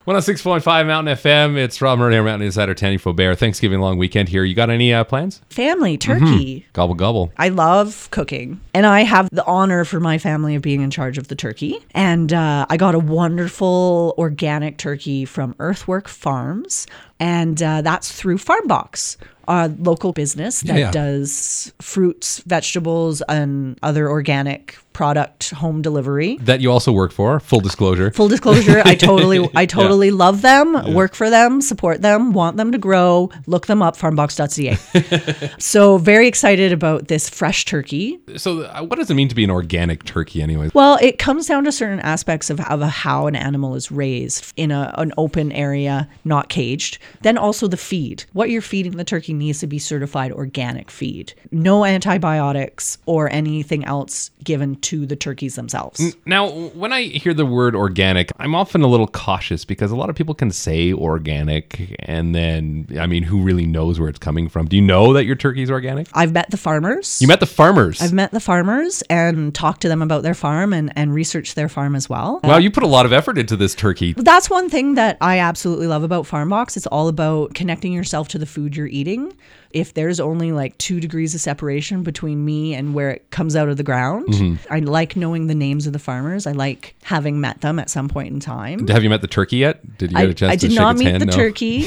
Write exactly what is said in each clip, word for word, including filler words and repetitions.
one oh six point five Mountain F M. It's Rob Murray, Mountain Insider, Tanny Faubert. Thanksgiving long weekend here. You got any uh, plans? Family, turkey. Mm-hmm. Gobble, gobble. I love cooking. And I have the honor for my family of being in charge of the turkey. And uh, I got a wonderful organic turkey from Earthwork Farms. And uh, that's through Farmbox, a local business that Yeah, yeah. does fruits, vegetables, and other organic product home delivery. That you also work for, full disclosure. Full disclosure, I totally I totally yeah. love them, yeah. work for them, support them, want them to grow. Look them up, farmbox dot c a. So very excited about this fresh turkey. So uh, what does it mean to be an organic turkey anyways? Well, it comes down to certain aspects of, of how an animal is raised in a, an open area, not caged. Then also the feed. What you're feeding the turkey needs to be certified organic feed. No antibiotics or anything else given to the turkeys themselves. Now, when I hear the word organic, I'm often a little cautious because a lot of people can say organic and then, I mean, who really knows where it's coming from? Do you know that your turkey's organic? I've met the farmers. You met the farmers? I've met the farmers and talked to them about their farm and, and researched their farm as well. Wow, you put a lot of effort into this turkey. That's one thing that I absolutely love about Farmbox. It's all about connecting yourself to the food you're eating. If there's only like two degrees of separation between me and where it comes out of the ground, mm-hmm. I like knowing the names of the farmers. I like having met them at some point in time. Have you met the turkey yet? Did you get a chance I, I to did shake not its meet hand? the No. turkey.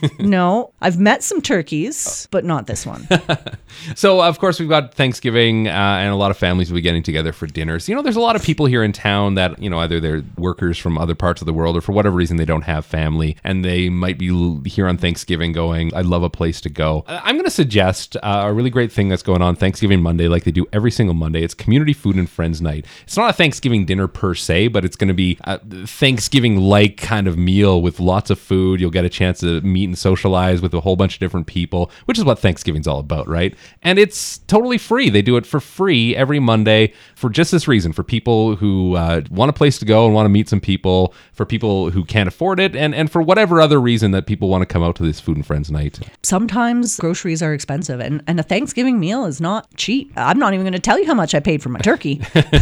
No, I've met some turkeys, but not this one. So, of course, we've got Thanksgiving uh, and a lot of families will be getting together for dinners. You know, there's a lot of people here in town that, you know, either they're workers from other parts of the world or for whatever reason they don't have family and they might be here on Thanksgiving going, I'd love a place to go. I'm going to suggest uh, a really great thing that's going on Thanksgiving Monday like they do every single Monday. It's Community Food and Friends Night. It's not a Thanksgiving dinner per se, but it's going to be a Thanksgiving-like kind of meal with lots of food. You'll get a chance to meet and socialize with a whole bunch of different people, which is what Thanksgiving's all about, right? And it's totally free. They do it for free every Monday for just this reason, for people who uh, want a place to go and want to meet some people, for people who can't afford it, and, and for whatever other reason that people want to come out to this Food and Friends Night. Sometimes groceries are expensive, and, and a Thanksgiving meal is not cheap. I'm not even going to tell you how much I paid for my turkey.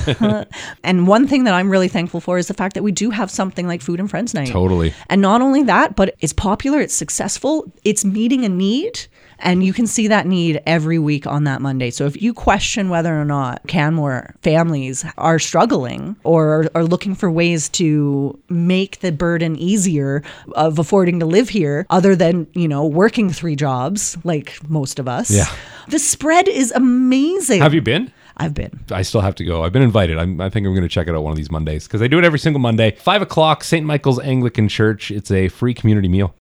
And one thing that I'm really thankful for is the fact that we do have something like Food and Friends Night. Totally. And not only that, but it's popular, it's successful, it's meeting a need. And you can see that need every week on that Monday. So if you question whether or not Canmore families are struggling or are looking for ways to make the burden easier of affording to live here, other than, you know, working three jobs like most of us, yeah. the spread is amazing. Have you been? I've been. I still have to go. I've been invited. I'm, I think I'm going to check it out one of these Mondays because they do it every single Monday. Five o'clock, Saint Michael's Anglican Church. It's a free community meal.